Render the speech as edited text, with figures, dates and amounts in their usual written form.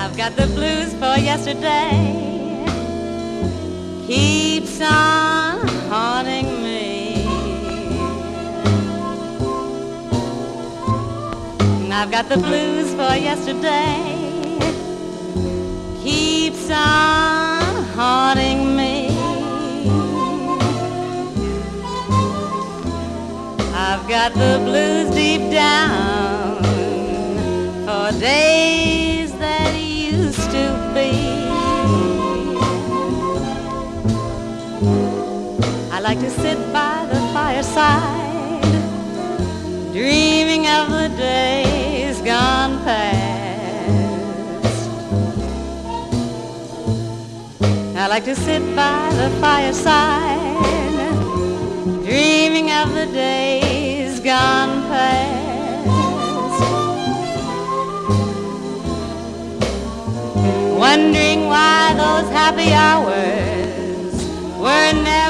I've got the blues for yesterday, keeps on haunting me. And I've got the blues for yesterday, keeps on haunting me. I've got the blues deep down for days that used to be. I like to sit by the fireside, dreaming of the days gone past. I like to sit by the fireside, dreaming of the days gone past. Wondering why those happy hours were never